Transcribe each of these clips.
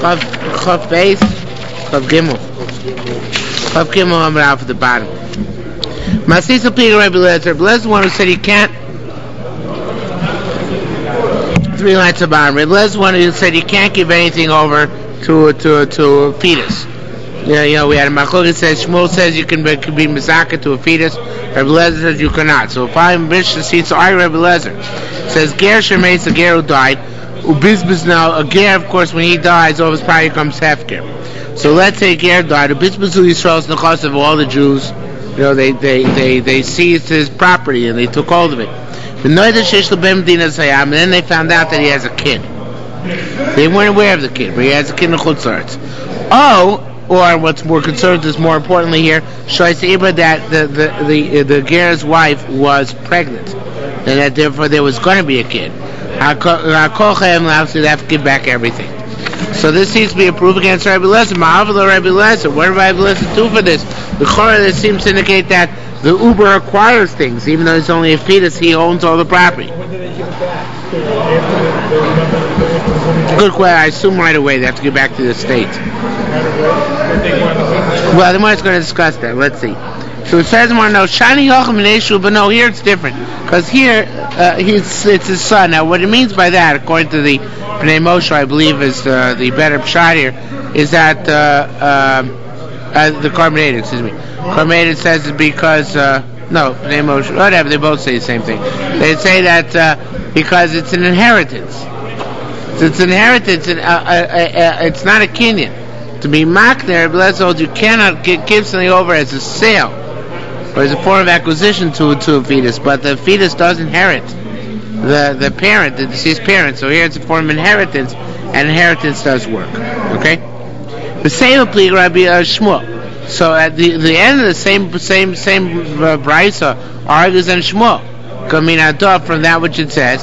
Chav base, Chav Gimel. Chav Gimel Amar Alf at the bottom. Masisa Peter Rebbe Lezer. Rebbe Lezer one who said you can't. 3 lines at the bottom. Rebbe Lezer one who said you can't give anything over to a fetus. Yeah, we had a machlok that says Shmuel says you can be mizaka to a fetus. Rebbe Lezer says you cannot. So if I'm Mishnah seats, so I Rebbe Lezer says ger shemeis, a ger who died. Ubizbis now, a ger of course when he dies all his property becomes hefker. So let's say ger died. Ubizbis Yisrael's nechas of all the Jews. They seized his property and they took hold of it. And then they found out that he has a kid. They weren't aware of the kid, but he has a kid in Chutz La'aretz. Or what's more concerned is more importantly here, Shoyse that the ger's wife was pregnant, and that therefore there was going to be a kid. They have to give back everything. So this seems to be a proof against Rabbi Lezer. Ma'avla Rabbi Lezer. What did Rabbi Lezer do for this? The Chorah this seems to indicate that the Uber acquires things, even though it's only a fetus. He owns all the property. When did they give it back? Good question. I assume right away they have to give back to the state. Well, the one's going to discuss that. Let's see. So it says more no shani yochim neshu, but no, here it's different because here it's his son. Now, what it means by that, according to the Bnei Moshe, I believe is the better pshat here, is that the Carbonated, Carbonated says it's because no, Bnei Moshe, whatever, they both say the same thing. They say that because it's an inheritance. So it's an inheritance. It's not a kinyan. To be makner, blessed, you cannot give something over as a sale or as a form of acquisition to a fetus, but the fetus does inherit the parent, the deceased parent. So here it's a form of inheritance, and inheritance does work. Okay. The same applies to Rabbi Shmuel. So at the end of the same brisa argues on Shmuel. From that which it says,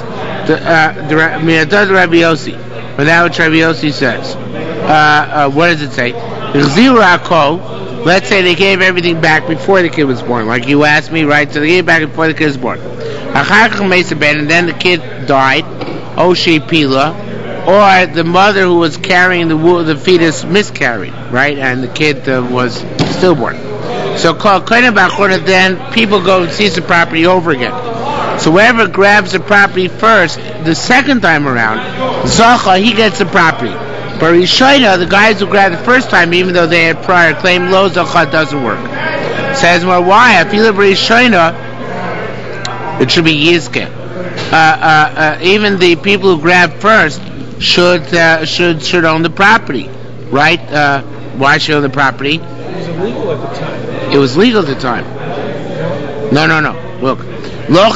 Rabbi Yossi, from that which Rabbi Yossi says. What does it say? Let's say they gave everything back before the kid was born, like you asked me, right? So they gave it back before the kid was born. And then the kid died, Oshei Pila, or the mother who was carrying the fetus miscarried, right? And the kid was stillborn. So then people go and seize the property over again. So whoever grabs the property first, the second time around, Zacha, he gets the property. But Rishoina, the guys who grabbed the first time, even though they had prior claim, Lo Zacha doesn't work. Says more why? I feel Rishoina, it should be Yizke. Even the people who grabbed first should own the property, right? Why should own the property? It was illegal at the time. It was legal at the time. No. Look. Even though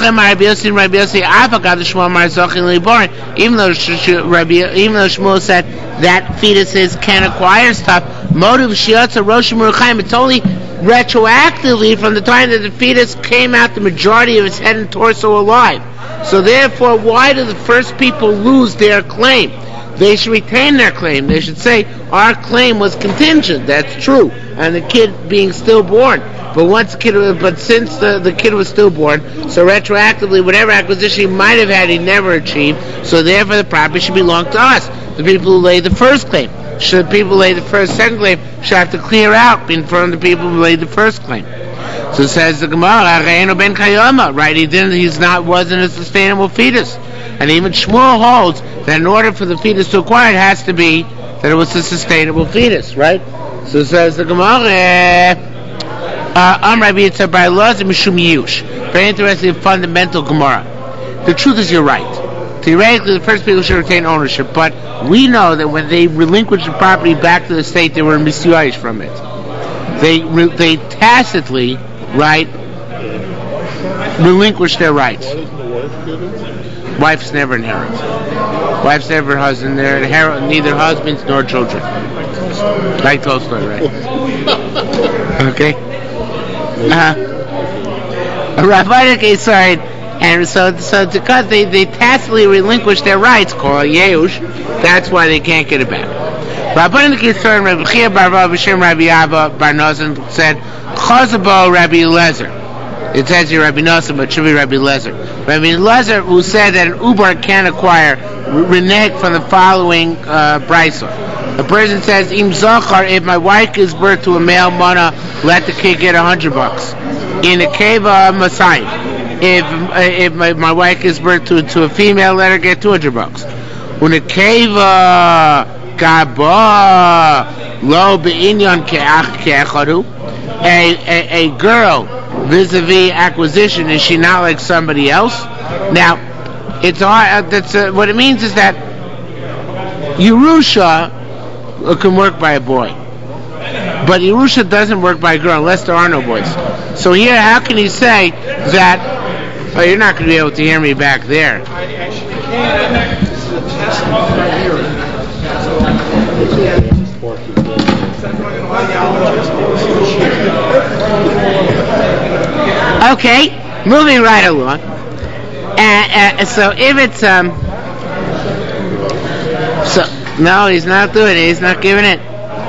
Shmuel said that fetuses can acquire stuff, motive shiatza roshim ruchaim, it's only retroactively from the time that the fetus came out the majority of its head and torso alive. So therefore, why do the first people lose their claim? They should retain their claim. They should say, our claim was contingent. That's true. And the kid being stillborn. But since the kid was stillborn, so retroactively, whatever acquisition he might have had, he never achieved. So therefore, the property should belong to us, the people who laid the first claim. Should people who laid the second claim should have to clear out in front of the people who laid the first claim. So says the Gemara, right? Wasn't a sustainable fetus. And even Shmuel holds that in order for the fetus to acquire, it has to be that it was a sustainable fetus, right? So says the Gemara, very interesting fundamental Gemara. The truth is, you're right. Theoretically, the first people should retain ownership, but we know that when they relinquished the property back to the state, they were misused from it. They tacitly, right, relinquished their rights. Wives never inherit. Wives never husband. They inherit neither husbands nor children. Like Tolstoy, right? Okay. Rabbi sorry. And so because they tacitly relinquish their rights, called Yeush, that's why they can't get it back. Rabbi Kisar, Rabbi Chia Bar B'Shem Rabbi Abba Bar Nozan said, Chazabo Rabbi Lezer. It says here Rabbi Nosson, but it should be Rabbi Lezer. Rabbi Lezer, who said that an uber can acquire, reneged from the following brisa. A person says, Im Zochar, if my wife gives birth to a male mana, let the kid get $100. In a Keva Masai, if my wife gives birth to a female, let her get $200. When a Keva Gaba Lo Be'inyan Ke'achadu, a girl vis-a-vis acquisition, is she not like somebody else? Now, it's what it means is that Yerusha can work by a boy, but Yerusha doesn't work by a girl unless there are no boys. So here, how can he say that? Oh, you're not going to be able to hear me back there. Okay, moving right along. So if it's no, he's not doing it. He's not giving it.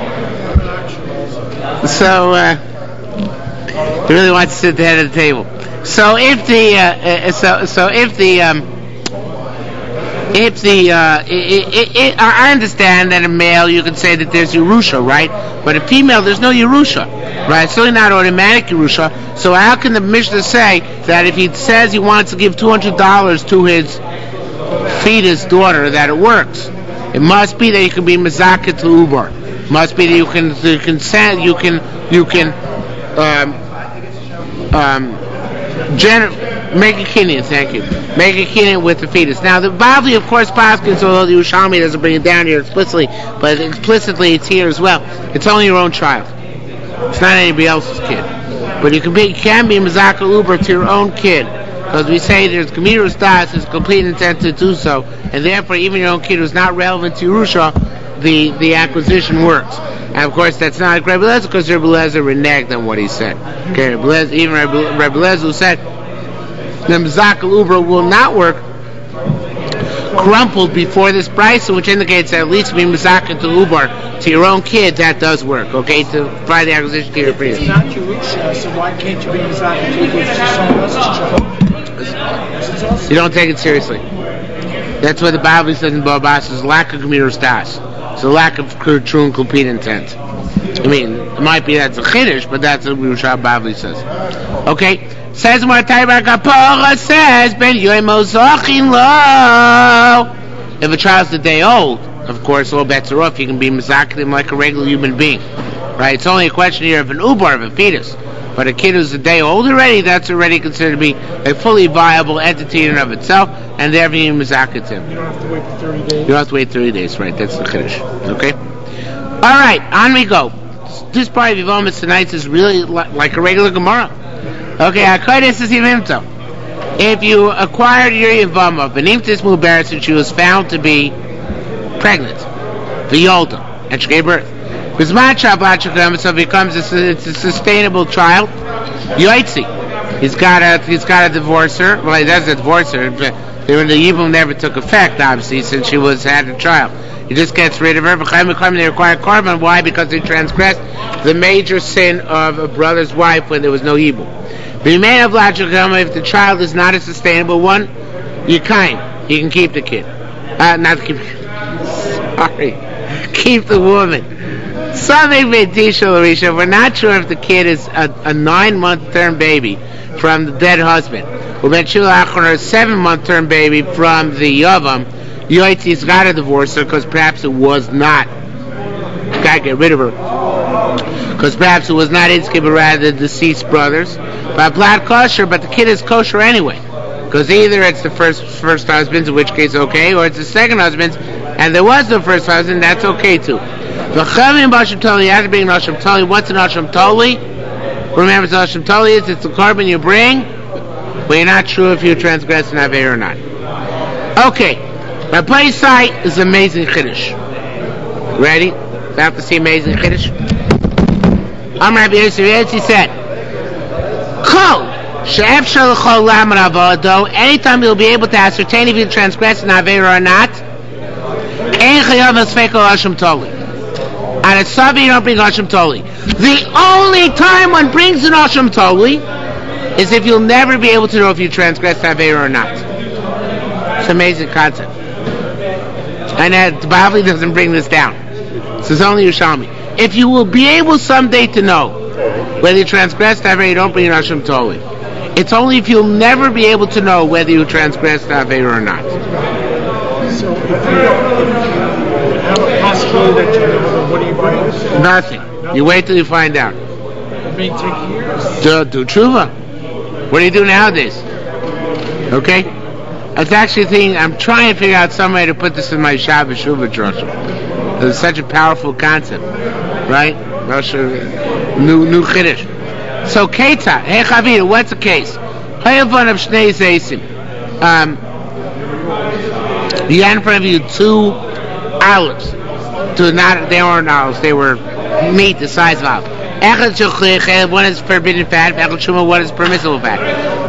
So he really wants to sit at the head of the table. So if I understand that a male, you can say that there's Yerusha, right? But a female, there's no Yerusha, right? It's really not automatic Yerusha. So how can the Mishnah say that if he says he wants to give $200 to his fetus daughter, that it works? It must be that you can be Mazaka to Ubar. It must be that you can make a kinyan, thank you. Make a kinyan with the fetus. Now, the Bavli, of course, Paskins, although the Yerushalmi doesn't bring it down here explicitly, but explicitly it's here as well. It's only your own child. It's not anybody else's kid. But you can be Mazaka Uber to your own kid. Because we say there's Gemirus Das, there's complete intent to do so, and therefore even your own kid who's not relevant to Yerusha, the acquisition works. And of course that's not like Rebbe Lezer, because Rebbe Lezer reneged on what he said. Okay, even Rebbe Lezer who said the Mazakal Uber will not work, crumpled before this price, which indicates that at least being Mazakal to Uber to your own kid, that does work, okay, to provide the acquisition to your priest. It's not Yerusha, so why can't you be Mazakal to Uber to someone else's child? You don't take it seriously. That's what the Bible says in Babas is lack of Gemirus Das. It's a lack of true and complete intent. I mean, it might be that's a Chiddush, but that's what Yerusha Bavli says. Okay? Says Martai Bar Kapora says, Ben Yoimo Zachin Lo. If a child's a day old, of course, all bets are off. You can be Mazakim like a regular human being. Right? It's only a question here of an ubar, of a fetus. But a kid who's a day old already, that's already considered to be a fully viable entity in and of itself, and therefore you mazaket him. You don't have to wait for 30 days. You don't have to wait 30 days, right? That's the chiddush. Okay? Alright, on we go. This part of Yevamos tonight is really like a regular Gemara. Okay, Akaides is Yevimto. If you acquired your Yevama, Benimtis Mubaris, and she was found to be pregnant, V'yolda, and she gave birth. So it becomes it's a sustainable child. Yoitzi, he's got to divorce her. Well, he doesn't divorce her. The Yibum never took effect, obviously, since she had a child. He just gets rid of her. They require carbon. Why? Because they transgressed the major sin of a brother's wife when there was no Yibum. If the child is not a sustainable one, you can keep the kid. Keep the woman. Something Larisha. We're not sure if the kid is a 9-month term baby from the dead husband. Or a 7-month term baby from the Yavam. Yoitzi's got to divorce her because perhaps it was not. Got to get rid of her. Because perhaps it was not Itzki, but rather the deceased brothers. But Plat kosher, but the kid is kosher anyway. Because either it's the first husband's, in which case okay, or it's the second husband's, and there was no first husband, that's okay too. The Chavim Basham Toli, you have to bring an Asham Toli. What's an Asham Toli? Remember, the Asham Toli is it's the carbon you bring, but you're not sure if you transgress an Aveh or not. Okay, my place site is amazing Chiddush. Ready? About to see amazing Chiddush? Amr Rabbi Yosef, he said, Kol, She'ef Shalachol Laman Avodo, anytime you'll be able to ascertain if you transgress an Aveh or not, Ein Chayav Asfeko Asham Toli. And a Sabi, you don't bring Asham Toli. The only time one brings an Asham Toli is if you'll never be able to know if you transgressed Aveira or not. It's an amazing concept. And the Bavli doesn't bring this down. So it's only Yerushalmi. If you will be able someday to know whether you transgressed Aveira, you don't bring an Hashem Toli. It's only if you'll never be able to know whether you transgressed Aveira or not. So if you have a possibility that you know, what do you bring? Nothing. You wait till you find out. It may take years. Do tshuva. What do you do nowadays? Okay? It's actually a thing, I'm trying to figure out some way to put this in my Shabbos Shuvah Drosha. It's such a powerful concept. Right? New Chiddush. So, Keita, hey Chavir, what's the case? Hayavon of Shnei Zeisim. You had in front of you 2 olives. They weren't olives, they were meat the size of olives. One is forbidden fat, one is permissible fat.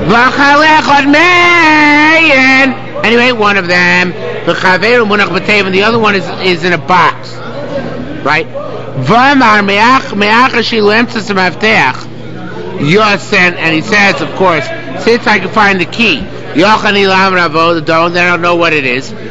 And you ate one of them. The other one is in a box. Right? And he says, of course, since I can find the key, they don't know what it is. Are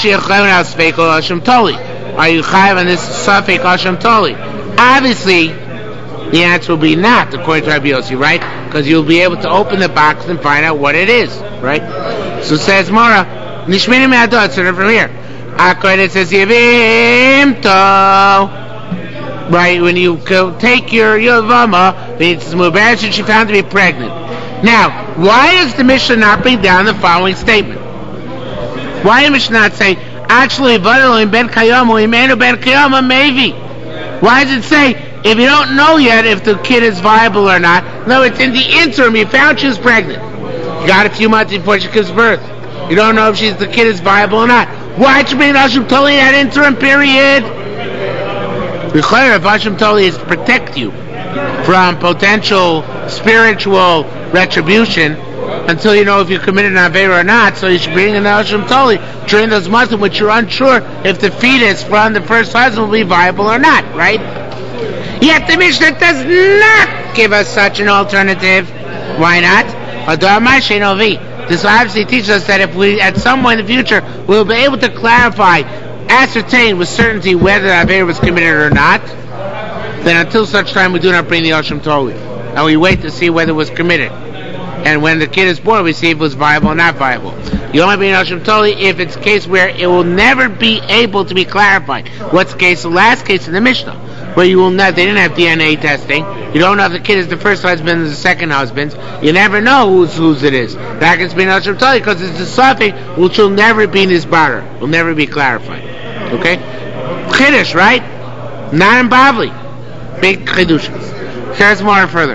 you chayav on this safek Hashem Toli? Obviously, the answer will be not, according to Rabbi Yossi, right? Because you'll be able to open the box and find out what it is, right? So says Mara, Nishmini me'adot, so from here. It says Yevim to. Right, when you go take your Yavama, it's Mubarak, and she found to be pregnant. Now, why does the Mishnah not bring down the following statement? Why does the Mishnah not say, actually, Vadalim ben Kayama, Imenu ben Kayama, maybe? Why does it say, if you don't know yet if the kid is viable or not? No, it's in the interim, you found she was pregnant. You got a few months before she gives birth. You don't know if the kid is viable or not. Why'd you bring Hashem Toli in that interim period? The Chayr of Hashem Toli is to protect you from potential spiritual retribution until you know if you committed an Aveira or not. So you should bring in the Hashem Toli during those months in which you're unsure if the fetus from the first husband will be viable or not, right? Yet the Mishnah does not give us such an alternative. Why not? This obviously teaches us that if we, at some point in the future, we'll be able to ascertain with certainty whether the Aveira was committed or not, then until such time we do not bring the Hashem Toli. And we wait to see whether it was committed. And when the kid is born, we see if it was viable or not viable. You only bring the Hashem Toli if it's a case where it will never be able to be clarified. What's the case? The last case in the Mishnah, where you will not, they didn't have DNA testing. You don't know if the kid is the first husband or the second husband. You never know whose it is. That can be Hashem Toli because it's a suffix which will never be nisbarer, will never be clarified. Okay? Chiddush, right? Not in Bavli. Big Chiddush. Here's more further.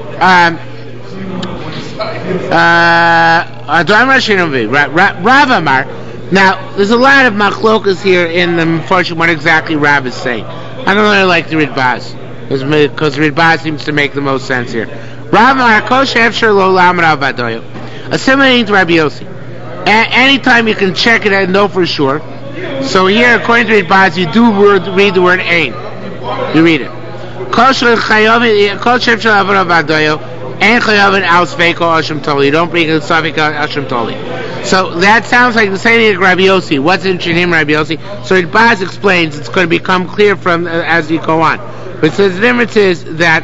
Rav Amar. Now, there's a lot of machlokas here in the Mefarshim what exactly Rav is saying. I don't really like the Ridbaz because Ridbaz seems to make the most sense here. Rav Amar Kosh Efshar Lo Lamar Avadoyo. Assimilating to Rabbi Yossi. Anytime you can check it and know for sure. So here, according to Ridbaz, you do read the word Ein. You read it. Kosh Efshar Lo Avadoyo. You don't bring a Safik Hashem Toli. So that sounds like the same thing as Rabbi Yossi. What's in Shinim Rabbi Yossi? So Baz explains it's going to become clear from as you go on. But so the difference is that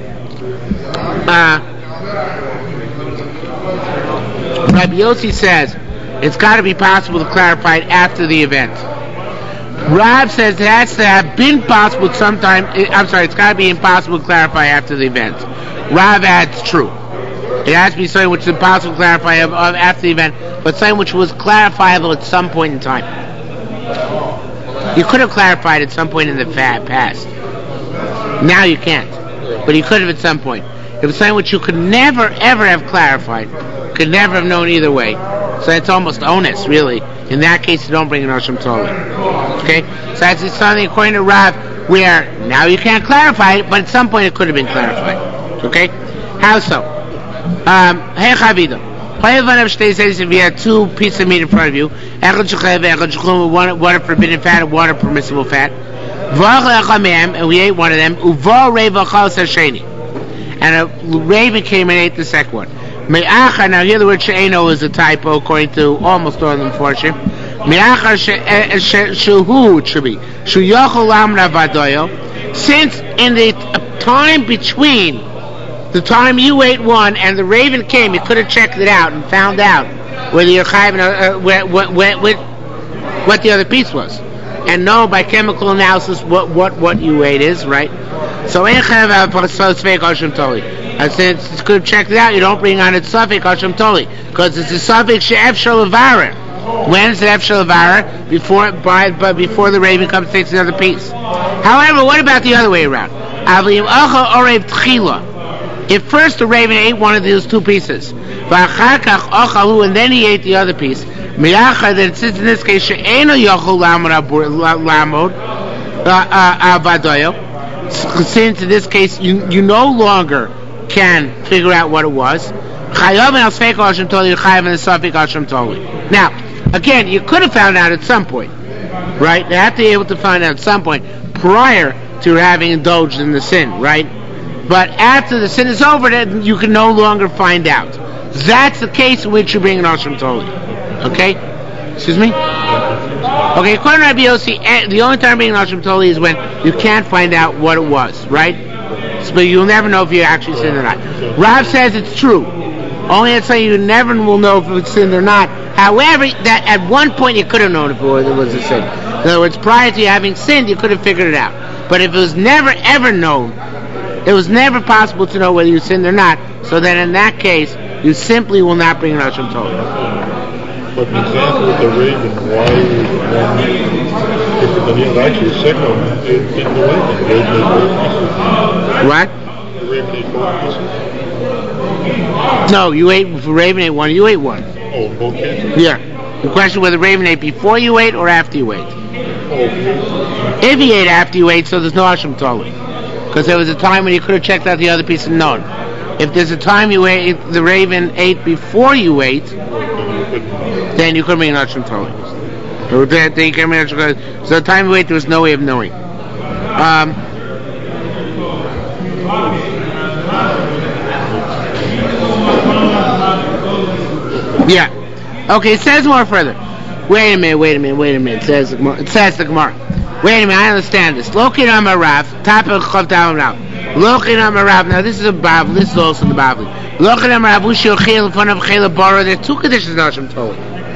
Rabbi Yossi says it's got to be possible to clarify it after the event. Rav says it has to have been possible sometime. It's got to be impossible to clarify after the event. Rav adds true. It has to be something which is impossible to clarify after the event, but something which was clarifiable at some point in time. You could have clarified at some point in the past. Now you can't. But you could have at some point. It was something which you could never, ever have clarified. Could never have known either way. So it's almost onus, really. In that case, you don't bring an Hashem Toli. Okay? So that's something according to Rav, where now you can't clarify it, but at some point it could have been clarified. Okay? How so? Hey Chavido. If you had 2 pieces of meat in front of you, one a forbidden fat and one a permissible fat, and we ate one of them, and a raven came and ate the second one. Me'achar, now here the word she'eno is a typo according to almost all the Mefarshim. Me'achar she'hu, it should be. She'yochol lamra vadoyo. Since in the time between the time you ate one and the raven came, you could have checked it out and found out whether you're chayiv, what the other piece was, and know by chemical analysis what you ate is, right? So and since you could have checked it out, you don't bring on it safek hashem toli, because it's a safek she'ef shalavara. When is it ef shalavara? Before the raven comes and takes another piece. However, what about the other way around? If first the raven ate one of those two pieces, and then he ate the other piece, then since in this case since in this case you no longer can figure out what it was, now again, you could have found out at some point, right? You have to be able to find out at some point prior to having indulged in the sin, right? But after the sin is over, then you can no longer find out. That's the case in which you bring an Ashram Toli. Okay? Excuse me? Okay, according to Rabbi Yossi, the only time bringing an Ashram Toli is when you can't find out what it was, right? So, but you'll never know if you actually sinned or not. Rav says it's true. Only I'd say you never will know if it's sinned or not. However, that at one point you could have known if it was a sin. In other words, prior to you having sinned, you could have figured it out. But if it was never ever known, it was never possible to know whether you sinned or not. So then in that case, you simply will not bring an Ashram Toli. But an example with the raven, why if the actually second didn't do anything, the raven ate both pieces. What? The raven ate both pieces. No, you ate, if the raven ate one, you ate one. Oh, both pieces? Yeah. The question whether the raven ate before you ate or after you ate. Oh. If he ate after you ate, so there's no Ashram Toli. Because there was a time when you could have checked out the other piece and known. If there's a time you ate, the raven ate before you ate, then you couldn't bring an Ashram Toli. So the time you ate, there was no way of knowing. Yeah. Okay, it says more further. Wait a minute. It says the Gemara. Wait a minute, I understand this. Lokin Amarav, top of Chav Talam Rav. Lokin Amarav, now this is a Bavli, this is also in the Bavli. Lokin Amarav, Ushio Chel, in front of Chel Baro, there are two conditions in Ashram Toli.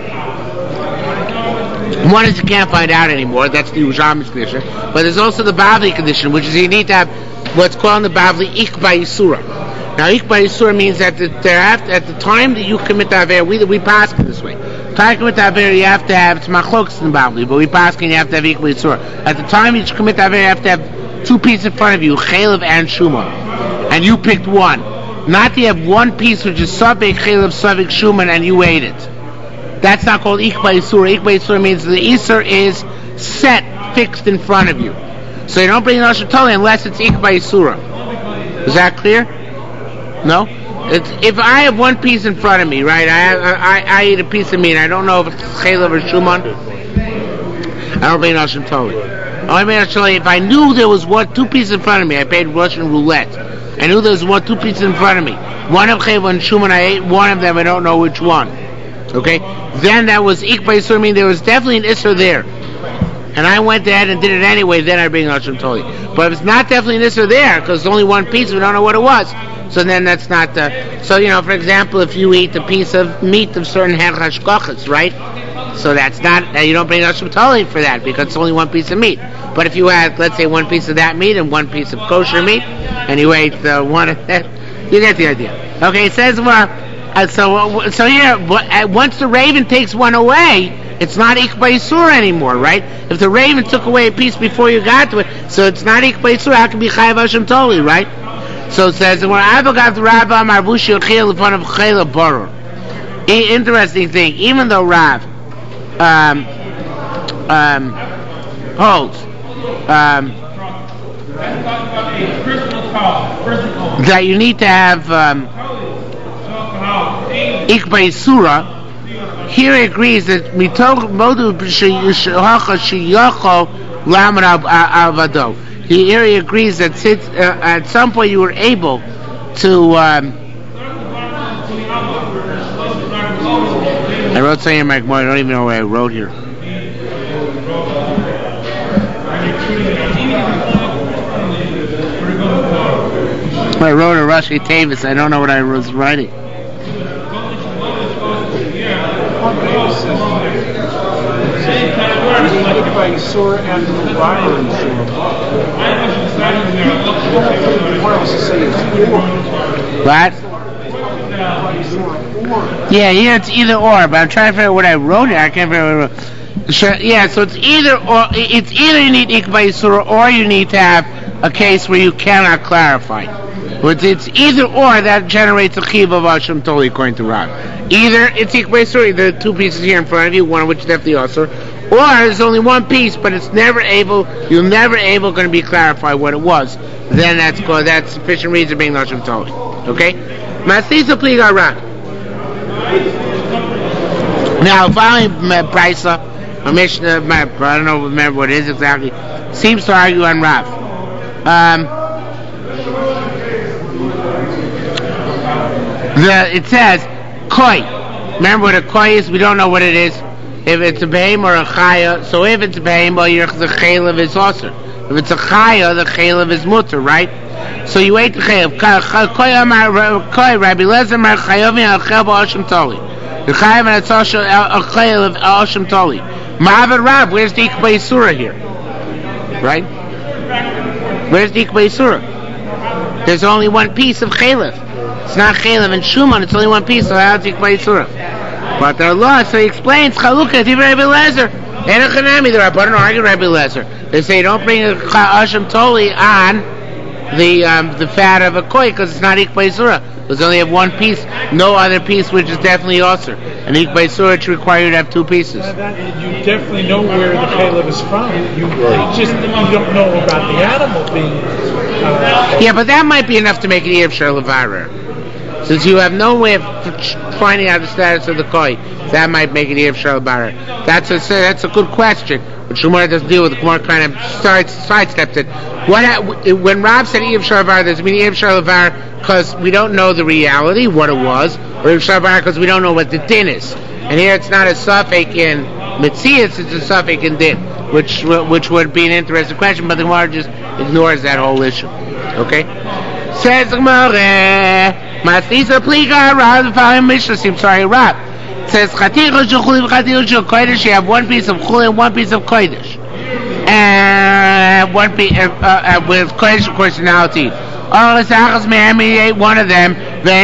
One is you can't find out anymore, that's the Yerushalmi's condition. But there's also the Bavli condition, which is you need to have what's called in the Bavli Ikba Yisura. Now Ikba Yisura means that at the time that you commit the Aver, we pass it this way. Time commit Aver, you have to have, it's Machlokes in the Bavli, but we pass and you have to have Ikba Yisura. At the time you commit Aver, you have to have two pieces in front of you, Chelev and Shuman. And you picked one. Not to have one piece which is Savik, Chelev, Savik, Shuman, and you ate it. That's not called Ikba Yisura. Ikba Yisura means the Isur is set, fixed in front of you. So you don't bring an Ashram Toli unless it's Ikba Yisura. Is that clear? No? If I have one piece in front of me, right, I eat a piece of meat, I don't know if it's Chelev or Shuman, I don't bring an Ashram Toli. I bring an Ashram Toli if I knew there was two pieces in front of me. I paid Russian roulette. I knew there was two pieces in front of me. One of Chelev and Shuman, I ate one of them, I don't know which one. Okay? Then that was Ikba Yisur, meaning there was definitely an Isur there. And I went ahead and did it anyway, then I bring an Ashram Toli. But if it's not definitely an Isur there, because it's only one piece, we don't know what it was, so then that's not so for example, if you eat a piece of meat of certain hashkochas, right? So that's not, you don't bring an Ashram Toli for that, because it's only one piece of meat. But if you had, let's say, one piece of that meat and one piece of kosher meat, and you ate one of that, you get the idea. Okay, it says, so here, once the raven takes one away, it's not Ikba Yisur anymore, right? If the raven took away a piece before you got to it, so it's not Ikba Yisur, how can it be Chayav Ashram Toli, right? So it says, when I got the Rabbi Marbushi Chel in front of Chel Boror. Interesting thing, even though Rav holds that you need to have Ikba Yisura, here he agrees that here he agrees that since at some point you were able to I wrote something in my Gemara. I don't even know what I wrote here. I wrote a Rashi Tavis. I don't know what I was writing. What? Yeah, it's either or, but I'm trying to figure out what I wrote here. I can't figure out what I wrote. Sure, yeah, so it's either or. It's either you need Ikba Yisura or you need to have a case where you cannot clarify. But it's either or that generates a chiv of Hashem Toli according to Rav. Either it's Ikba Yisura, there are two pieces here in front of you, one of which is definitely Asur, or there's only one piece, but it's never able going to be clarified what it was. Then that's sufficient reason being Hashem Toli. Okay? Masisa Pliga Rav. Now, following Brisa, my Mishnah, I don't know, remember what it is exactly, seems to argue on Rav. It says, Koi. Remember what a Koi is? We don't know what it is. If it's a Behem or a Chaya, so if it's a Behem, the Chaylev is Osir. If it's a Chaya, the Chaylev is Mutter, right? So you ate the Chaylev. Koi, Rabbi Lezer, Mar Chayovin, Al Chaylev, Hashem Toli. The Chaylev and it's also Al Chaylev, Hashem Toli. Ma'avad Rav, where's the Ikba Yisura here? Right? Where's the Ikba Yisura? There's only one piece of Chaylev. It's not Chaylev and Shuman, it's only one piece, so how's the Ikba Yisura? But the law, so he explains, Chalukah, Tiv Rabbi Lezer. Enochanami, the Rabbanon argue Rabbi Lezer. They say don't bring a Hashem Toli on the fat of a koi because it's not Ikba Yisura. Because they only have one piece, no other piece which is definitely Osir. And Ikba Yisura which require you to have two pieces. You definitely know where the Caleb is from. You don't know about the animal being... Yeah, but that might be enough to make it Erev Shar Levarer. Since you have no way of finding out the status of the koi, that might make it Erev Shar Levarer. That's a good question. But Shumar doesn't deal with it. Kumar kind of sidesteps it. When Rav said Erev Shar Levarer, does it mean Erev Shar Levarer because we don't know the reality, what it was, or Erev Shar Levarer because we don't know what the din is? And here it's not a suffix in Metzias, it's a suffix in din, which would be an interesting question, but the Gemara just ignores that whole issue. Okay? Says the Gemara, Masisa Pliga Rav, the following Mishnah seems sorry, Rav. It says, Chaticha Shechuli v'Chaticha Shel Kodesh, you have one piece of Chuli and one piece of Kodesh. And one piece, with Kodesh, of course, now it's all the Sachas Me'em, he ate one of them.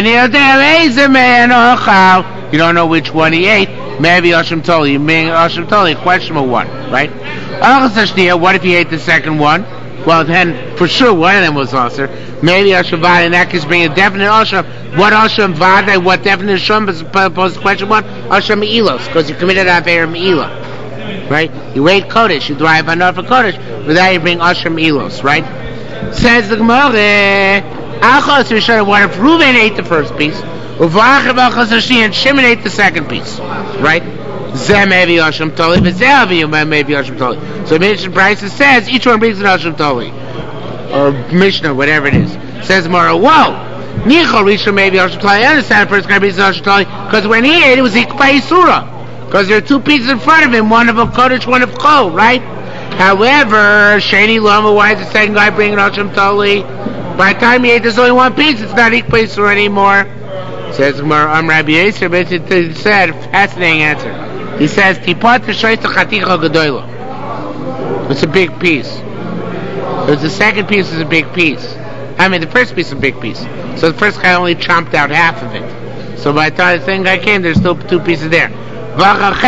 You don't know which one he ate. Maybe Hashem Toli. You mean Hashem Toli, questionable one, right? What if he ate the second one? Well, then, for sure, one of them was Asr. Maybe Hashem Vada, in that case, bring a definite Hashem. What Hashem Vada, what definite Hashem, as opposed to question one? Hashem Me'ilos, because you committed Aver Me'ilah. Right? You ate Kodesh, you drive another for Kodesh, but now you bring Hashem Me'ilos, right? Says the Gemara, Achos Rishon, what if Reuven ate the first piece, Uvachim Achos Rashi, and Shimon ate the second piece, right? Zeh maybe Hashem Toli, but Zeh maybe Hashem Toli. So Mishnah Brisa says each one brings an Hashem Toli, or Mishnah, whatever it is. Says Mara, whoa, Nichol Rishon maybe Hashem Toli. I understand the first guy brings an Hashem Toli because when he ate it was Ikba Yisura, because there are two pieces in front of him, one of a Kodesh, one of Chol, right? However, Shani Lama, why is the second guy bringing Hashem Toli? By the time he ate, there's only one piece. It's not Ikba Yisura anymore. Says Rabbi Yisrael, but it said, fascinating answer. He says, Tipat T'shoyta Chaticha Gedoyla. It's a big piece. The second piece is a big piece. I mean, the first piece is a big piece. So the first guy only chomped out half of it. So by the time the second guy came, there's still two pieces there. He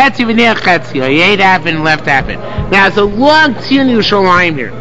ate half and left half it. Now, it's a long Tziyun Yerushalayim here.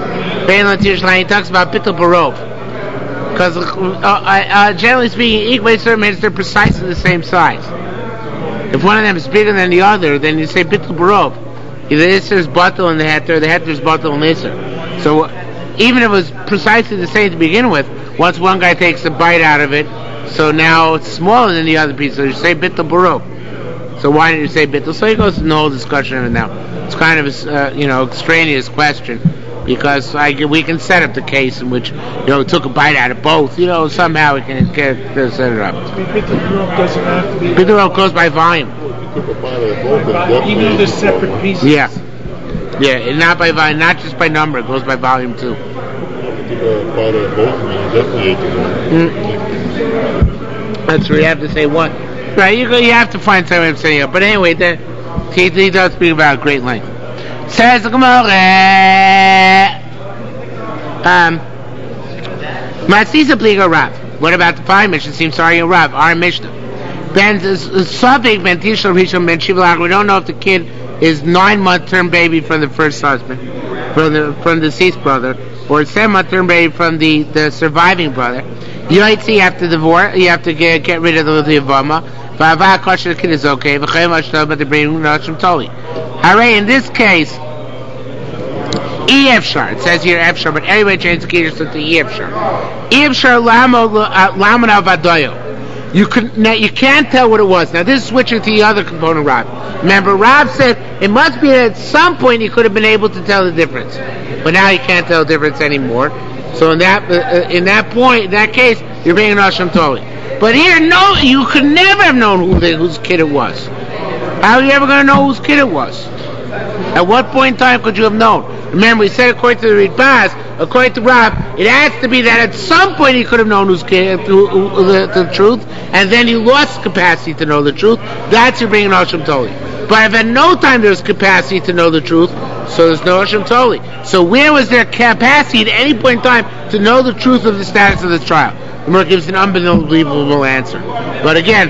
He talks about Bittul Barov. Because generally speaking, Ikba Yisrael means they're precisely the same size. If one of them is bigger than the other, then you say Bittul Barov. Either Isser is Batal and the Heter is Batal and Isser. So even if it was precisely the same to begin with, once one guy takes a bite out of it, so now it's smaller than the other piece, so you say Bittul Barov. So why didn't you say Bittul? So he goes into the whole discussion of it now. It's kind of a extraneous question. Because we can set up the case in which took a bite out of both. Somehow we can set it up. Bittul Barov doesn't have to be. Bittul Barov goes by volume. took a bite of both, then definitely. Even though they're separate pieces. Yeah, and not by volume, not just by number. It goes by volume too. If you took a bite of both, then you definitely ate the one. That's where you have to say one. Right, you have to find some way of saying it. But anyway, he does speak about great length. Says the Gemara, Masisa Pliga Rav. What about the fine Mishnah? Seems sorry, Rav. Our Mishnah. Ben Sabik Ben Tishel Rishon Ben Shivalach. We don't know if the kid is 9-month term baby from the first husband, from the deceased brother, or 7-month term baby from the surviving brother. You might see after divorce, you have to get rid of the Yavama. Va'ava kosher the kid is okay. V'chayim ashto, but they bring Nashim Toli. Hooray! In this case, Efshar. It says here Efshar, but anyway, change the kiddush to Efshar. Efshar lamana vadoyo. You can't tell what it was. Now this is switching to the other component, Rav. Remember, Rav said it must be that at some point he could have been able to tell the difference, but now he can't tell the difference anymore. So in that case, you're bringing Nashim Toli. But here, no, you could never have known whose kid it was. How are you ever going to know whose kid it was? At what point in time could you have known? Remember, we said according to the Ritbaz, according to Rav, it has to be that at some point he could have known whose kid the truth, and then he lost capacity to know the truth. That's you bringing Nashim Toli. But if at no time there was capacity to know the truth, so there's no Nashim Toli. So where was there capacity at any point in time to know the truth of the status of the child? The Gemara gives an unbelievable answer. But again,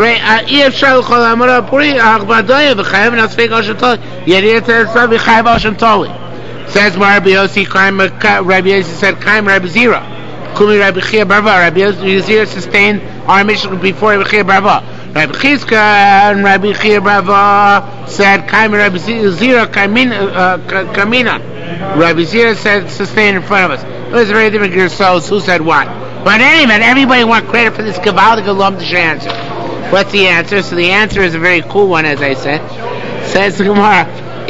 says Rabbi Yossi, Rabbi Yossi said, Kaim Rabbi Zira. Kumi Rabbi Chia Barba. Rabbi Zira sustained our mission before Rabbi Chia Barba. Rabbi Chizka and Rabbi Chia Barba said, Kaim Rabbi Zira Kamina. Rabbi Zira said, sustained in front of us. It was very different yourselves who said what. But anyway, everybody wants credit for this Gavaldic Alumdish answer. What's the answer? So the answer is a very cool one, as I said. Says the Gemara,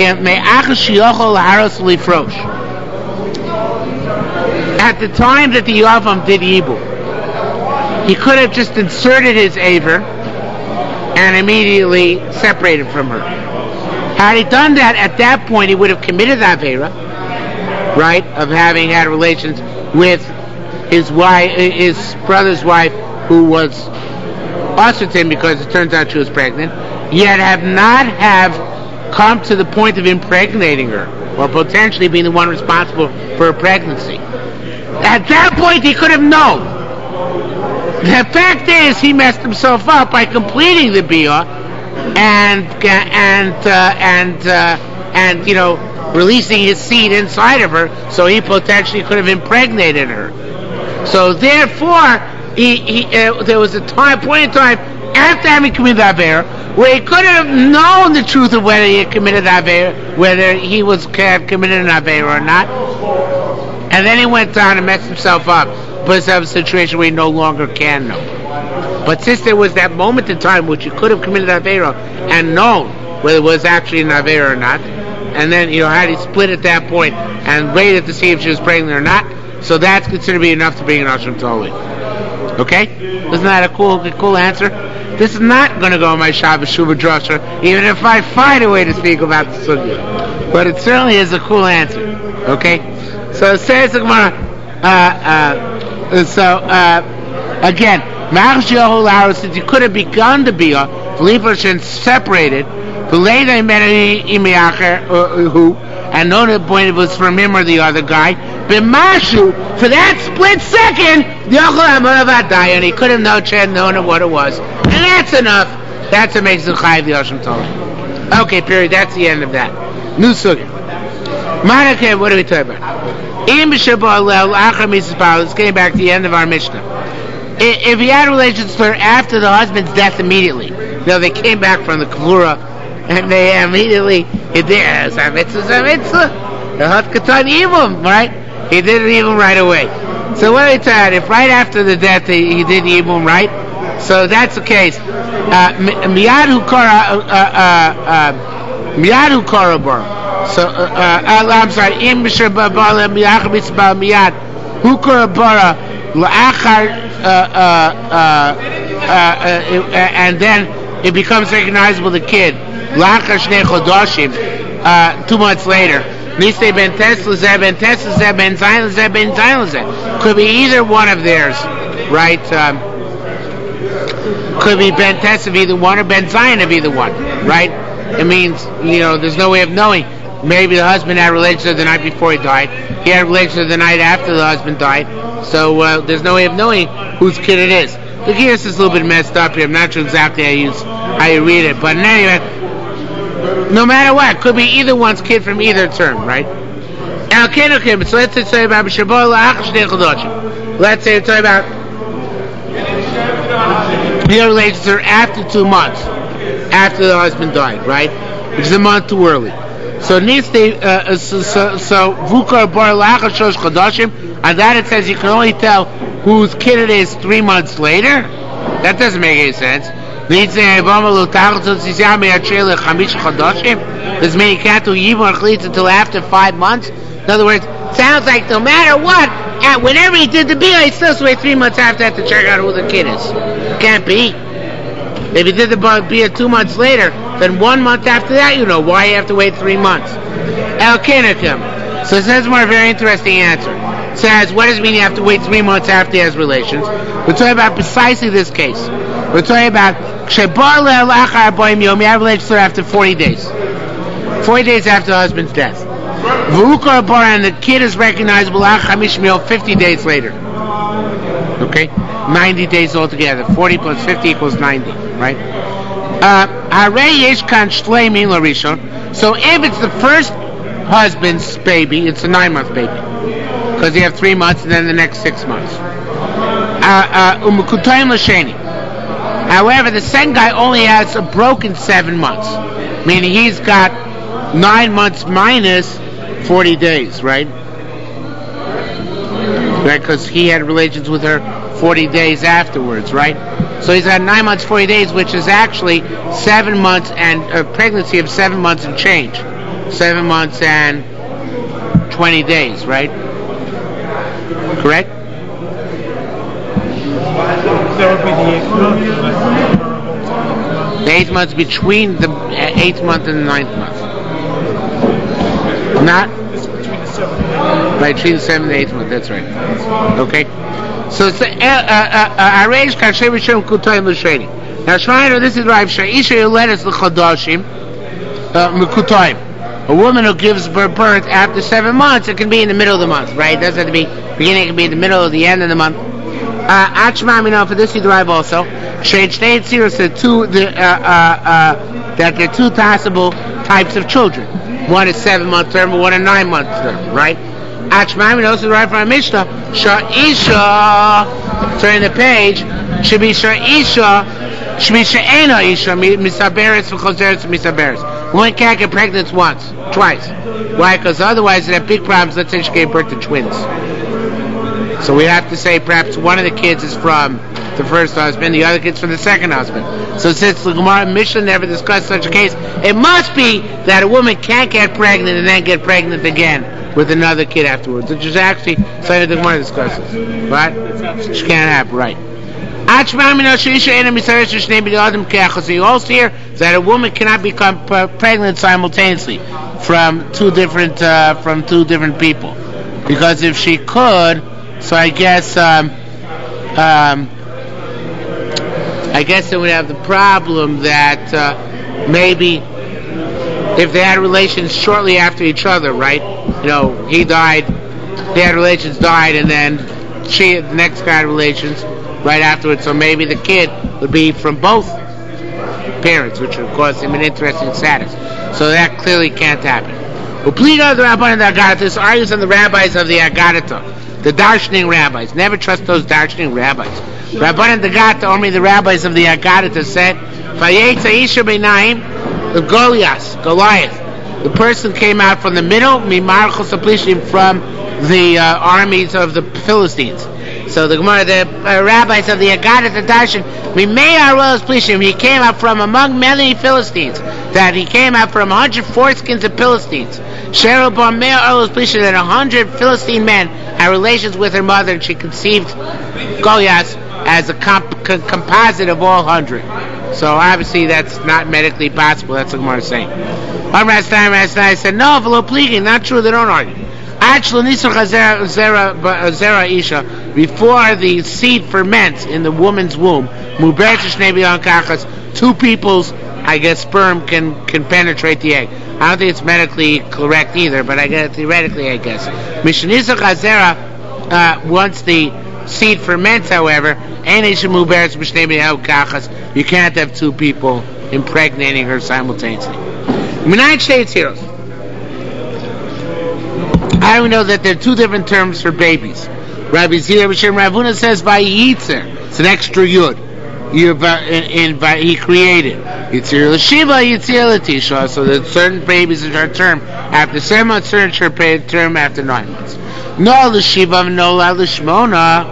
at the time that the Yavam did Yibum, he could have just inserted his Aver and immediately separated from her. Had he done that, at that point he would have committed Avera, right, of having had relations with his wife, his brother's wife, who was ushered to him because it turns out she was pregnant, yet have not come to the point of impregnating her, or potentially being the one responsible for her pregnancy. At that point, he could have known. The fact is, he messed himself up by completing the biyah and releasing his seed inside of her, so he potentially could have impregnated her. So therefore, there was a point in time after having committed Aver, where he could have known the truth of whether he had committed Aver, whether he had committed an Aver or not, and then he went down and messed himself up, put himself in a situation where he no longer can know. But since there was that moment in time which he could have committed Aver and known whether it was actually an Aver or not, and then had he split at that point and waited to see if she was pregnant or not, so that's considered to be enough to bring an Ashram Toli. Okay? Isn't that a cool answer? This is not going to go on my Shabbos Shuvah Drasha, even if I find a way to speak about the Sugya. But it certainly is a cool answer. Okay? So it says the Gemara, again, since you could have begun to be and separated, and known at the point it was from him or the other guy, B'mashu, for that split second, and he could have known what it was. And that's enough. That's what makes the Chayiv the Ashram Toli. Okay, period. That's the end of that. New Sugya. Manake, what are we talking about? Let's get back to the end of our Mishnah. If he had relations with her after the husband's death immediately, they came back from the Kavura, and they immediately, he did right? He did it even right away. So what are we talking? If right after the death he did the Ibum right, so that's the case. Miyad Hukara Bar. So I'm sorry. Im B'Shabala Miyach Mitzvah Miyad Hukara Bara La'achar and then it becomes recognizable, the kid, 2 months later. Could be either one of theirs, right? Could be Ben Tess of either one or Ben Zion of either one, right? It means, there's no way of knowing. Maybe the husband had relations the night before he died. He had relations the night after the husband died. So there's no way of knowing whose kid it is. The Gears is a little bit messed up here. I'm not sure exactly how you read it. But anyway, no matter what, it could be either one's kid from either term, right? Okay. So let's say about the relations are after 2 months after the husband died, right? Which is a month too early. So Vukar Bar Lachar Shosh Chodashim, and that it says you can only tell whose kid it is 3 months later. That doesn't make any sense. Does mean you can't do Yibor Chalitz until after 5 months? In other words, sounds like no matter what, whenever he did the Bia, he still has to wait 3 months after that to check out who the kid is. Can't be. If he did the Bia 2 months later, then 1 month after that, why you have to wait 3 months. El Kenakim. So it says more very interesting answer. It says, what does it mean you have to wait 3 months after he has relations? We're talking about precisely this case. We're talking about you have relations after 40 days. 40 days after the husband's death. And the kid is recognizable 50 days later. Okay? 90 days altogether. 40 plus 50 equals 90. Right? So if it's the first husband's baby, it's a 9-month baby. Because you have 3 months and then the next 6 months. However, the second guy only has a broken 7 months. Meaning he's got 9 months minus 40 days, right? Right, because he had relations with her 40 days afterwards, right? So he's got 9 months, 40 days, which is actually 7 months and a pregnancy of 7 months and change. 7 months and 20 days, right? Correct? That would be the 8th month. The 8th month between the 8th month and the 9th month. Not? It's between the 7th and 8th. Right, between the 7th and the 8th month, that's right. Okay? So it's the Araysh Kashem Shem Kutayim L'Sheni. Now, Shreiner, this is Rav Sha'isha Yoledes L'Chodashim M'Kutayim. A woman who gives birth after 7 months, it can be in the middle of the month, right? It doesn't have to be beginning, it can be in the middle or the end of the month. For this you derive also that there are 2 possible types of children. One is 7-month term, and one a 9-month term, right? Also derive from a Mishnah. Sha'isha, turn the page, should be Sha'isha, should be Sha'ena Isha, Misaberes v'chozeres Misaberes. One can't get pregnant twice. Why? Because otherwise they have big problems. Let's say she gave birth to twins. So we have to say perhaps one of the kids is from the first husband, the other kid's from the second husband. So since the Gemara Mishnah never discussed such a case, it must be that a woman can't get pregnant and then get pregnant again with another kid afterwards, which is actually something the Gemara discusses. Right? Which can't happen, right? So you also hear that a woman cannot become pregnant simultaneously from two different people, because if she could, so I guess it would have the problem that maybe if they had relations shortly after each other, right? He died, they had relations, died, and then the next guy had relations right afterwards. So maybe the kid would be from both parents, which would cause him an interesting status. So that clearly can't happen. This argues on the rabbis of the Agadata, the darshaning rabbis. Never trust those darshaning rabbis. Rabbanan Dagata, only the rabbis of the Agadata said, Vayetza Benaim, the Goliath. The person came out from the middle, Mimarchos Aplishim, from the armies of the Philistines. So the Gemara, the rabbis of the Agadata darshan, Mimei Plishim, he came out from among many Philistines. That he came out from 100 foreskins of Philistines. Cheryl Bar Mea Arlos Plishim, that 100 Philistine men had relations with her mother, and she conceived Goliath as a composite of all 100. So obviously that's not medically possible. That's what Gemara is saying. I said, no, not true, they don't argue. Before the seed ferments in the woman's womb, two people's, I guess, sperm can penetrate the egg. I don't think it's medically correct either, but I guess theoretically, I guess. Once the seed ferments, however, you can't have two people impregnating her simultaneously. I don't know that there are two different terms for babies. Rabbi Zira B'Shem Ravuna says by Yitzer. It's an extra yud. He created Yitzir L'Shiva, Yitzir L'Tisha. So that certain babies are term after 7 months, certain term after 9 months. No L'Shiva, no L'Shmona.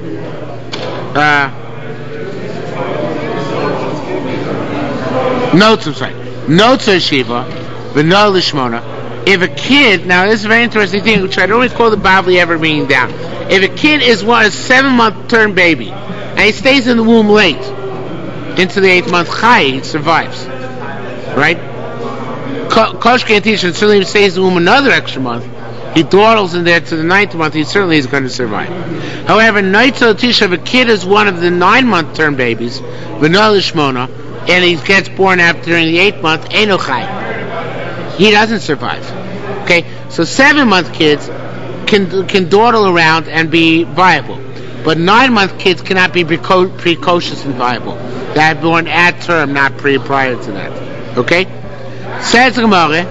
Notes Shiva, but no L'Shmona. If a kid, now this is a very interesting thing, which I don't recall the Bavli ever bringing down. If a kid is a 7-month term baby, and he stays in the womb late, into the 8th month Chai, he survives. Right? Koshke and Tisha certainly stays in the womb another extra month. He dawdles in there to the 9th month, he certainly is going to survive. However, Naitzo Tisha, if a kid is one of the 9-month term babies, V'no L'Shmona, and he gets born after during the 8th month, Eino Chai. He doesn't survive. Okay, so 7-month kids can dawdle around and be viable, but 9-month kids cannot be precocious and viable. They're born at term, not prior to that. Okay. Says Gemara,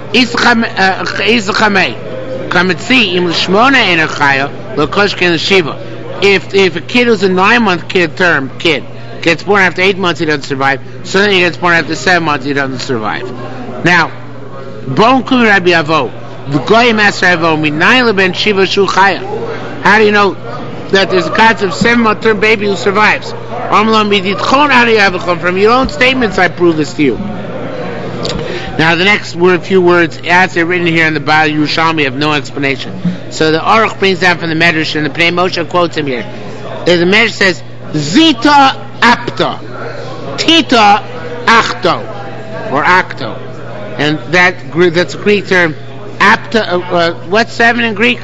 if a kid who's a 9-month kid gets born after 8 months, he doesn't survive. So then he gets born after 7 months, he doesn't survive. Now, Bon Kumi Rabbi Avo, the Goyim Master Avo, Minayla Ben Shiva Shu Chaya. How do you know that there's a concept of 7-month term baby who survives? From your own statements, I prove this to you. Now, the next few words, as they're written here in the Baal Yerushalmi, have no explanation. So the Aruch brings down from the Medrash, and the Pnei Moshe quotes him here. The Medrash says, Zita apta, Tita achto, or acto. And that's a Greek term. Apta, what's 7 in Greek?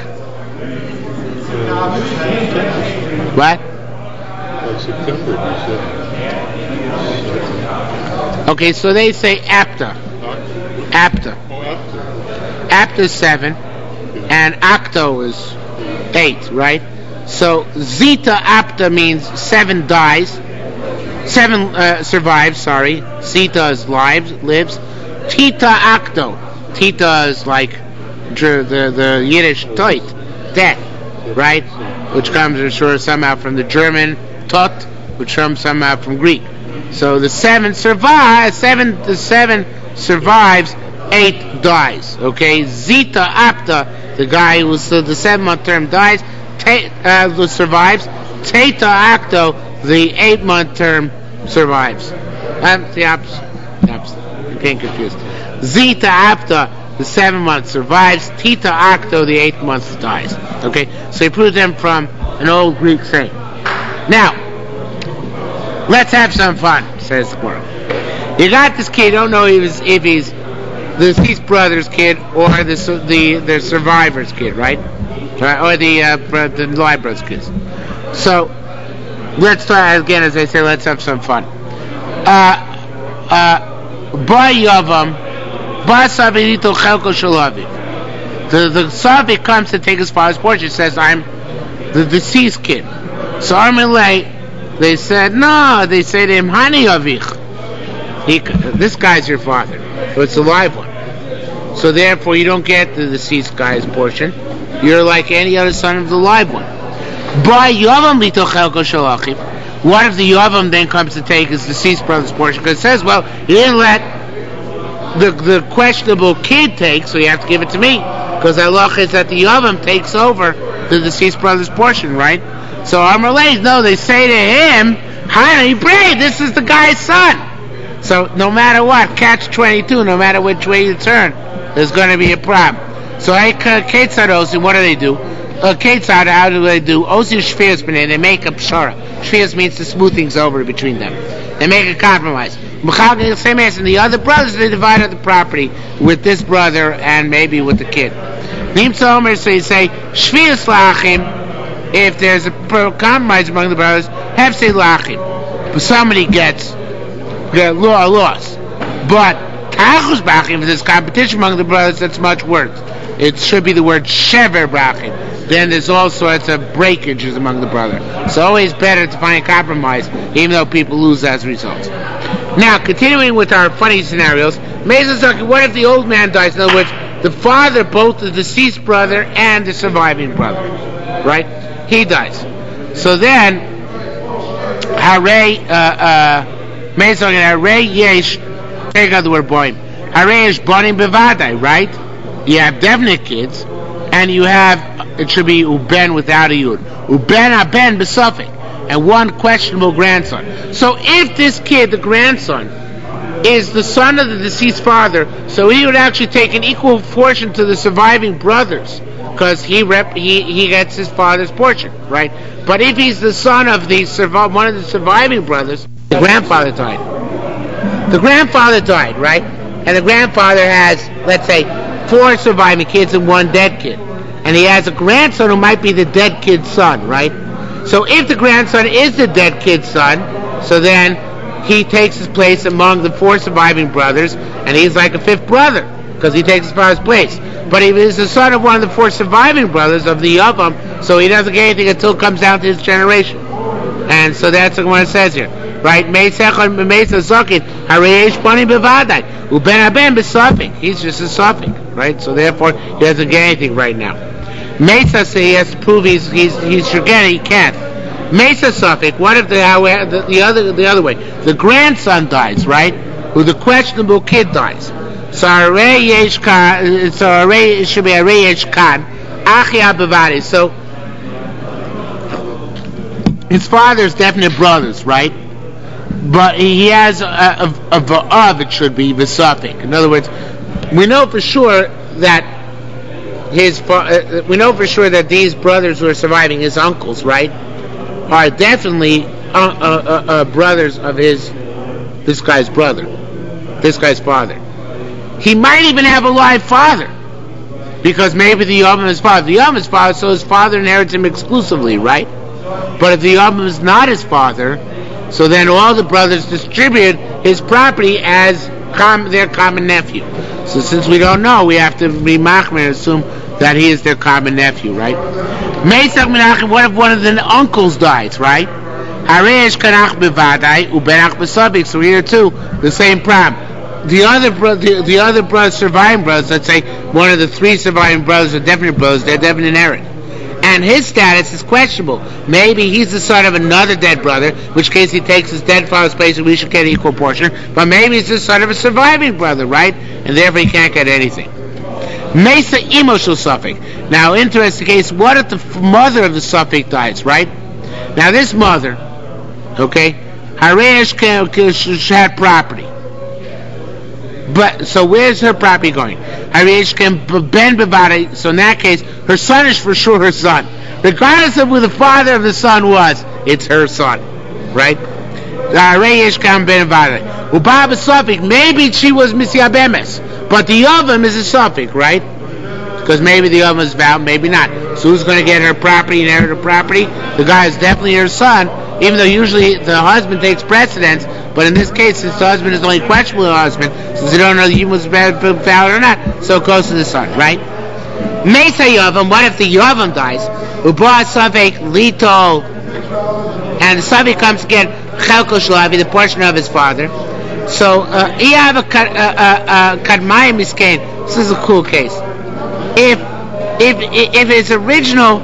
What? Okay, so they say apta. Apta. Apta is 7, and acto is 8, right? So zeta apta means 7 dies, 7 survives. Sorry, zeta is lives. Tita acto. Tita is like the Yiddish toit, death, right? Which comes, I'm sure, somehow from the German tot, which comes somehow from Greek. So the 7 survives. The 7 survives. 8 dies. Okay, zeta apta, the guy who was the 7-month term dies, survives. Teta acto, the 8-month term survives. The opposite. You can't confuse. Zeta apta, the 7-month survives. Tita acto, the 8th month dies. Okay, so he proves them from an old Greek saying. Now, let's have some fun, says the Gemara. You got this kid, don't know if he's the deceased brother's kid or the survivor's kid, right? Or the live brother's kids. So, let's try again, as I say, let's have some fun. The Savik comes to take his father's portion. Says, I'm the deceased kid. So Armelei, they said, no. They say to him, Hani Avich. This guy's your father. So it's a live one. So therefore, you don't get the deceased guy's portion. You're like any other son of the live one. What if the Yavam then comes to take his deceased brother's portion? Because it says, well, you didn't let the questionable kid take, so you have to give it to me. Because Allah is that the Yavam takes over the deceased brother's portion, right? So Amalei, no, they say to him, Hani, brave, this is the guy's son. So no matter what, catch 22, no matter which way you turn, there's going to be a problem. So Ketzaros, what do? Ketzad, how do they do? Osi Shfias B'nei, they make a pshara. Shfias means to smooth things over between them. They make a compromise. Same as in the other brothers, they divide up the property with this brother and maybe with the kid. Nimtza Omer, so you say, Shfias Lachim, if there's a compromise among the brothers, Hefsei Lachim. But somebody gets a loss. But Tachus Bachim, if there's competition among the brothers, that's much worse. It should be the word Shever Bachim. Then there's all sorts of breakages among the brothers. It's always better to find a compromise, even though people lose as a result. Now, continuing with our funny scenarios, what if the old man dies? In other words, the father, both the deceased brother and the surviving brother, right? He dies. So then, Hare Yesh, take out the word boim. Hare Yesh bonim bevadai, right? You have definite kids, and you have, it should be uben without a yud. Uben aben besufik, and one questionable grandson. So if this kid, the grandson, is the son of the deceased father, so he would actually take an equal portion to the surviving brothers, because he gets his father's portion, right? But if he's the son of one of the surviving brothers, the grandfather died. The grandfather died, right? And the grandfather has, let's say, 4 surviving kids and 1 dead kid. And he has a grandson who might be the dead kid's son, right? So if the grandson is the dead kid's son, so then he takes his place among the 4 surviving brothers, and he's like a 5th brother, because he takes his father's place. But he is the son of one of the 4 surviving brothers of the Yavam, so he doesn't get anything until it comes down to his generation. And so that's what it says here. Right? He's just a suffix, right? So therefore he doesn't get anything right now. Mesa says he has to prove he's forgetting, he can't. Mesa suffix, what if the other way? The grandson dies, right? Who the questionable kid dies. So it should be Arei Yesh Kan, Achia Bavadi. So his father's definite brothers, right? But he has a va'av, it should be, v'safik. In other words, we know for sure that these brothers who are surviving, his uncles, right, are definitely brothers of this guy's brother, this guy's father. He might even have a live father, because maybe the Yavam is father. The Yavam is father, so his father inherits him exclusively, right? But if the Yavam is not his father, so then all the brothers distribute his property as their common nephew. So since we don't know, we have to be machmer and assume that he is their common nephew, right? Meisach Menachem, what if one of the uncles dies, right? Haresh Kanach Bevadai Ubenach Besabik. So here too, the same problem. The other brothers, surviving brothers, let's say one of the 3 surviving brothers are definite brothers, they're definite inherit. And his status is questionable. Maybe he's the son of another dead brother, in which case he takes his dead father's place and we should get an equal portion. But maybe he's the son of a surviving brother, right? And therefore he can't get anything. Mesa Imoshul Suffolk. Now, interesting case, what if the mother of the Suffolk dies, right? Now this mother, okay, Haresh had property. But so where's her property going? So in that case, her son is for sure her son. Regardless of who the father of the son was, it's her son. Right? Maybe she was Misyabemes, but the Yavam is a suffix, right? Because maybe the Yavam is vowed, maybe not. So who's going to get her property, inherit her property? The guy is definitely her son, even though usually the husband takes precedence. But in this case, since the husband is only questionable husband, since they don't know the Yavam was vowed or not, so it goes to the son, right? Mesa Yavam, what if the Yavam dies? Uba Savek Lito, and the Savek comes to get Chelko Shalavi, the portion of his father. So, you have a Kadmayim Miskain. This is a cool case. If his original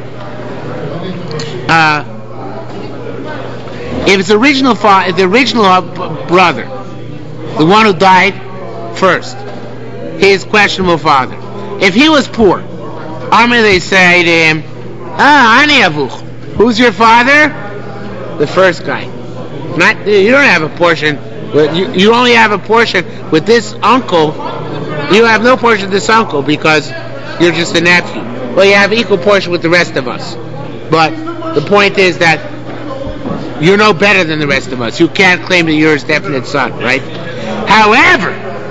if the original brother, the one who died first, his questionable father, if he was poor, they say to him, Ani Avuch, who's your father? The first guy. You don't have a portion. You only have a portion with this uncle. You have no portion with this uncle because you're just a nephew. well, you have equal portion with the rest of us. But the point is that you're no better than the rest of us. You can't claim that you're his definite son, right? However,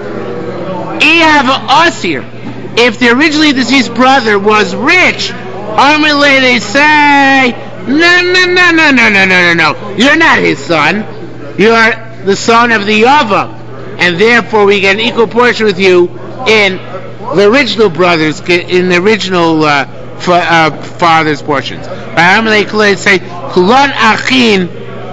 if the originally deceased brother was rich, Amalei, they say, no. You're not his son. You're the son of the Yava, and therefore we get an equal portion with you in the original brothers, in the original father's portions. Amalei say, Kulon Achin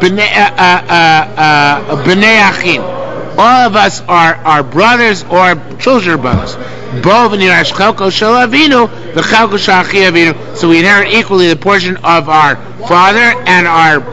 B'nei Achin. All of us are brothers or children of brothers. So we inherit equally the portion of our father and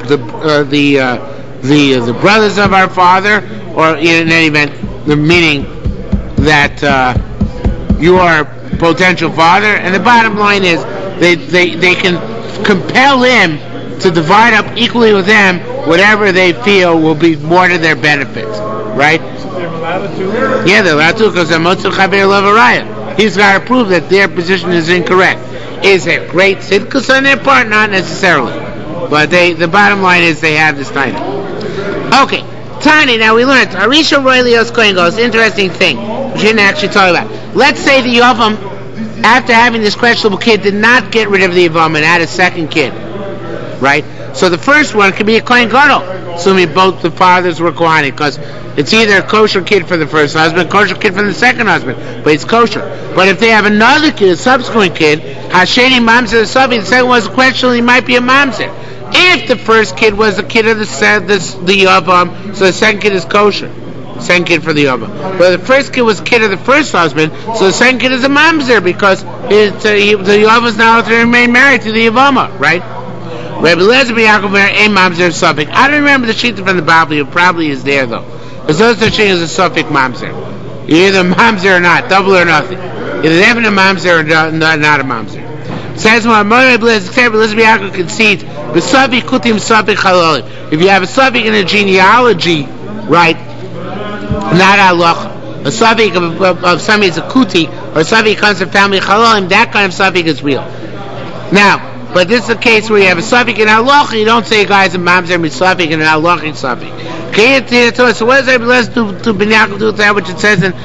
the brothers of our father, or in any event, the meaning that your potential father. And the bottom line is they can compel him to divide up equally with them whatever they feel will be more to their benefit. Right? They're allowed to do it? Yeah, they're allowed to, because they're Motzu Chaber Levaraya. He's got to prove that their position is incorrect. Is there great tzidkus on their part? Not necessarily. But the bottom line is they have this title. Okay, Tani, now we learned, Arisha Roy Leos Kohen goes, interesting thing, we didn't actually talk about. Let's say the Yavam, after having this questionable kid, did not get rid of the Yavam and had a second kid. Right? So the first one could be a Kohen Gadol, assuming both the fathers were Kohanim, because it's either a kosher kid for the first husband, kosher kid for the second husband, but it's kosher. But if they have another kid, a subsequent kid, Hasheni Mamzer Sabi, the second one was questionable, he might be a Mamzer. If the first kid was a kid of the Yavam, so the second kid is kosher. Second kid for the Yavam. But the first kid was a kid of the first husband, so the second kid is a Mamzer, because the Yavam is now to remain married to the Yavama, right? Rabbi Lezer ben Yaakov a Mamzer Suffolk. I don't remember the sheet from the Bible. It probably is there though. There's no such thing as a Suffolk Mamzer. You're either Mamzer or not, double or nothing. Either having a Mamzer or not a Mamzer. Says Rabbi Lezer ben Yaakov concedes the Suffolk Kutim Suffolk Halalim. If you have a Suffolk in a genealogy, right, not halacha. A Suffolk of somebody is a Kuti, or a Suffolk comes from family Halalim, that kind of Suffolk is real. Now, but this is a case where you have a Suffolk in halacha, you don't say a guy's a mamzer and a Suffolk and an halachic Suffolk. So what does Rabbi Lezer to Ben Yaakov do with that which it says in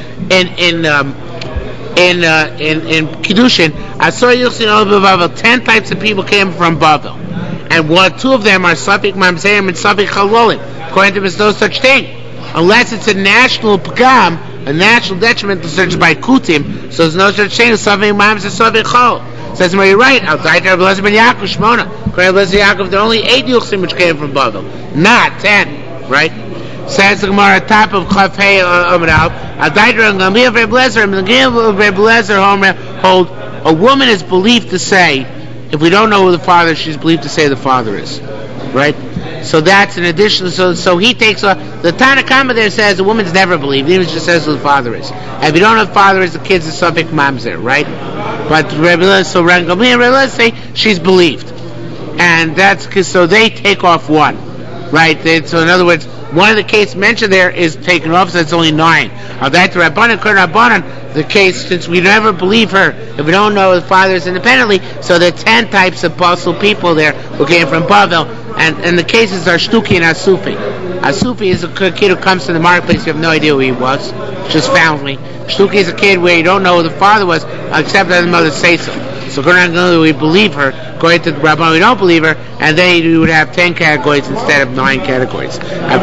Kiddushin? I saw Yuchsin Ol Bavel, 10 types of people came from Bavel, and two of them are Suffolk mamzerim and Suffolk halalim. According to him, there's no such thing unless it's a national pagam, a national detriment to search by kutim. So there's no such thing as Suffolk mamzer, Suffolk chol. Says where you're right. Outside Rabbi Lezer ben Yaakov Shmona. Rabbi Lezer Yaakov, there are only 8 Yuchsim which came from Bavel, not 10. Right? Says the Gemara, top of Chaf Hey Amrav. Outside Rabbi Lezer, and the Rabbi Lezer hold a woman is believed to say, if we don't know who the father is, she's believed to say the father is. Right? So that's an addition. So he takes the Tanakama there says the woman's never believed, even if she says who the father is. And if you don't know who the father is, the kid's a Suffolk Mamzer, right? But Rabbi Lezer say she's believed, and that's because so they take off one, right? So in other words, one of the cases mentioned there is taken off, so it's only 9. That's Rabbanan, the case, since we never believe her, if we don't know the father is independently, so there are 10 types of possible people there who came from Bavel, and the cases are Shtuki and Asufi. Asufi is a kid who comes to the marketplace, you have no idea who he was, just foundling. Shtuki is a kid where you don't know who the father was, except that the mother says so. So we believe her, going to the Rabban, we don't believe her, and then you would have 10 categories instead of 9 categories.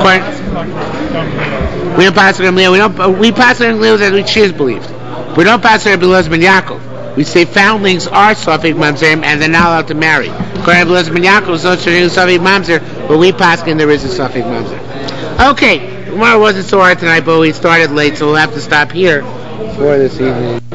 We don't pass it on Leo. We pass it on Leo that she is believed. We don't pass it on Rabbi Lezer ben Yaakov. We say foundlings are Suffolk Mamzerim and they're not allowed to marry. According to Rabbi Lezer ben Yaakov, there's no such thing as Suffolk Mamzer, but we pass in there is a Suffolk Mamzer. Okay, tomorrow wasn't so hard tonight, but we started late, so we'll have to stop here for this evening.